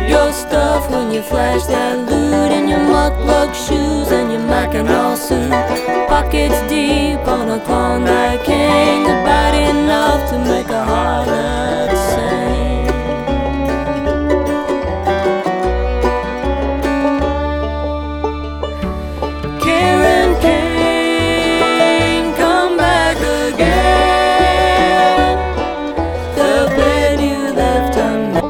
your stuff when you flash that loot in your muck shoes and your Mackinaw suit. Pockets deep on a Klondike king, about enough to make a harlot sing. Karen Kane, come back again. The bed you left unmade.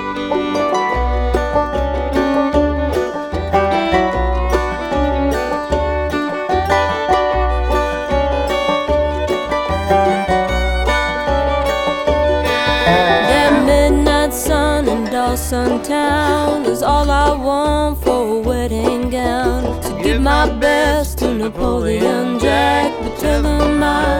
That midnight sun in Dawson Town is all I want for a wedding gown. To give my best to Napoleon Jack, but tell him I